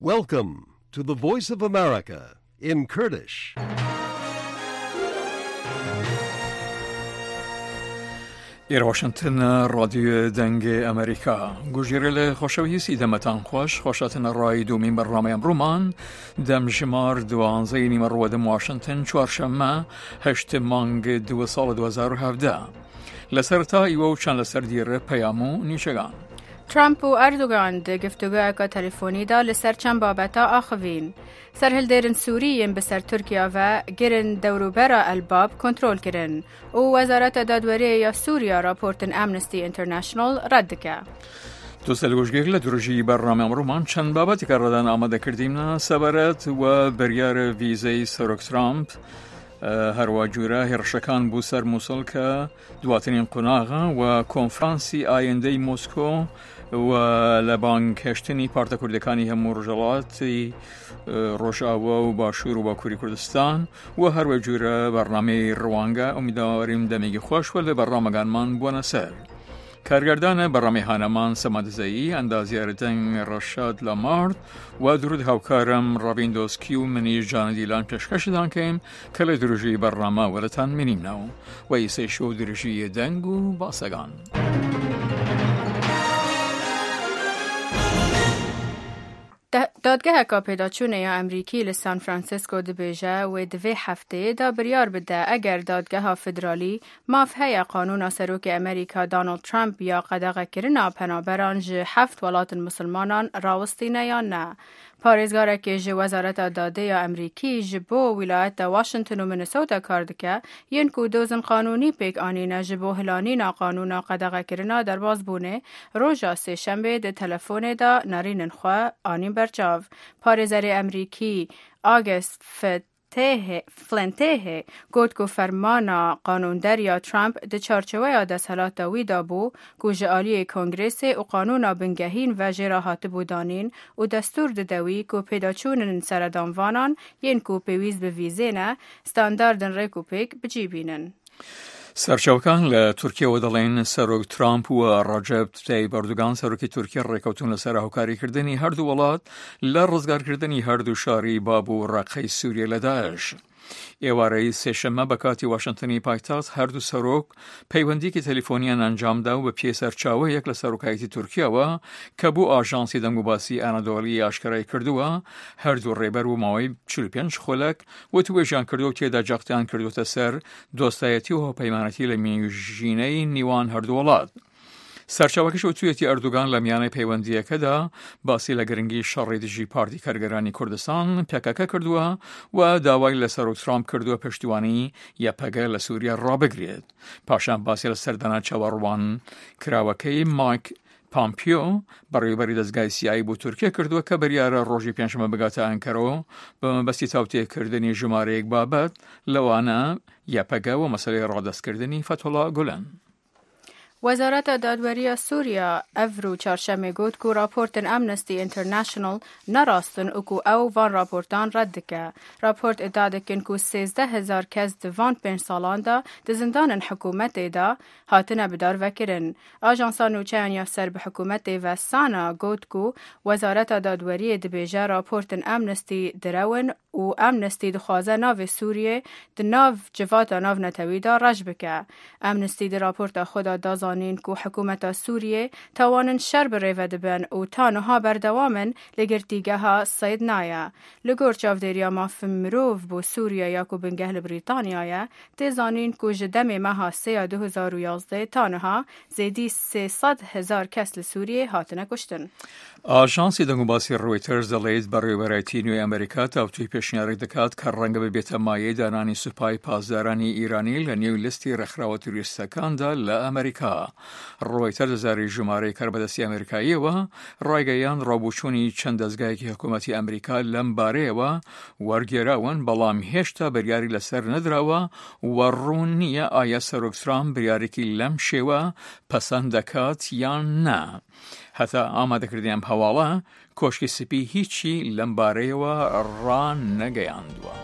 Welcome to the Voice of America in Kurdish. إير واشنطن راديو دنگ أمريكا گوجیرل خوشویسی دمتان خوشاتن رای دومین برنامه رومان دم جمار 12 نیمه دم واشنطن چوارشنبه 8 مانگ 2017 لسرتا ایو چند لسر دیر پیامو نیشگان ترامپ و اردوغان ده گفتگو اکا تلفونی دا لسر چند بابتا آخوین. سرهل دیرن سوریین بسر ترکیه و گرن دوروبرا الباب کنترول کرن و وزارت دادوری یا سوریا راپورتن امنستی انترنشنال رد که. دوستان گوشگیر لدروجی برنامه رومان چند بابتی که ردن آماده کردیم سبارت و بریار ویزای سروک ترامپ هر واجوره هرشکان بو سر موسل که دواتنین قناغا و کنفرانسی آینده موسکو و لبان کشتنی پارتا کردکانی همو رجلاتی روشاوا و باشور و باکوری کردستان و هر واجوره برنامه روانگا امیدواریم دمیگی خوش و لبرنامه من بوانه سر کارگردان برنامه هانمان سماد زایی اندازیاردن رشاد لامارد و درود هاوکارم رابیندوسکی و منی جان دیلان پیشکش دان کهیم کل دروجی برنامه ولتان منیم نو و ایسه شو دروجی دنگو باسگان دادگاه که پیداچونه یا امریکی لسان فرانسیسکو دبیجه و دوی هفته دا بریار بده اگر دادگاه فدرالی مافهی قانون سروک امریکا دانالد ترامپ یا قدغه کرنا پنابران جه 7 ولات مسلمانان راوستینه یا نه. پارێزگارە که جه وزارت داده یا امریکی جبو ولایت واشنطن و منیسوتا کاردکه ین کو دوزن قانونی پیک آنینه جبو هلانینا قانونا قدغه کرنا در باز بونه روژا سه شنبه ده تلفون دا نارینن خواه آنین برچاو. پارێزەری امریکی آگست فلنته گوت کو فرمانا قانوندر یا ترامپ ده چارچوه یا دستالات داوی دابو گوژه آلی کنگرس و قانونا بنگهین و جراحات بودانین و دستور ده داوی کو پیداچونن سردانوانان ین کو پیویز به ویزینه ستانداردن ریکوپیک بجیبینن. سرچاوکان لترکیه و دلین سروک ترامپ و رجب طیب اردوغان سروک ترکیه ریکوتون لسر هاوکاری کردنی هر دو ولات لرزگار کردنی هر دو شاری بابو رقی سوریه لداعش. ایواره سه‌شنبه بکاتی واشنطنی پایتخت هر دو سروک پیوندی که تلفنیان انجام داد و پی سرچاوه یک لسروکایتی ترکیه و که بو آژانسی دموباسی آنادولی آشکارای کردو هر دو ریبر و ماوی 45 خلک و توجیان کردو که دا جاقتان کردو تسر دوستایتی و پیمانتی لمیوژینه نیوان هر دو ولاد. سرچاوکش اوتویتی اردوغان لمیانه پیوندیه که دا باسی لگرنگی شرعی دجی پارتی کارگرانی کردستان پکک کردوه و داوای لسروک ترامپ کردوه پشتیوانی یا پگه لسوریا را بگرید. پاشان باسی لسردانه چواروان کراوکی مایک پامپیو برای بری دزگاه سیایی بو ترکیه کردوه که بریار روژی پنجشنبه بگاته انکارو به مبستی توطیه کردنی جماره یک بابت لوانه یا پگه و مسئله را دست کردنی فتح‌الله گلن. وزارت دادوری سوریا افرو چهارشنبه گفت که راپورت امنستی انترنشنال نراستن اکو او وان راپورتان رد که. راپورت ادعا کن که 13,000 کس دوان 5 سالان دا زندان حکومت دا هاتن بدار وکرن. آژانسا نوچه یا سرب حکومت و سانا گفت که وزارت دادوری دبیجه راپورت امنستی درون و امنستی دخوازه ناو سوریه ده ناو جوات ناو نتوی دا رج بکه. امنستی ده راپورت خدا دازانین که حکومت سوریه توانن شر بریوه دبن و تانوها بردوامن لگرتیگه ها سید نایه. لگور چاودریا ماف مروف بو سوریه یا که بنگهل بریتانیایه تیزانین که جدم ماها 2011 تانوها زیدی 300,000 کس لسوریه هاتنه کشتن. آژانسی دموباسی رویترز دلید برای برایتی نیوی امریکا توی پیشنهاد دکات که رنگ به بیت مایه دانانی سپای پاسدارانی ایرانی لنیو لیستی رخراوت توریستکان دا لامریکا. رویترز زاری جماره کربدستی امریکایی و رایگیان رابوچونی چند دزگاهی که حکومتی امریکا لمباره و ورگیراون بلام هشتا بریاری لسر ندرا و رونی آیا سروک ترامپ بریاری که لمشه و پسند دکات یا نه. حتی آماده کردیم حواله کشکی سپی هیچی لمباره و ران نگیاندوه.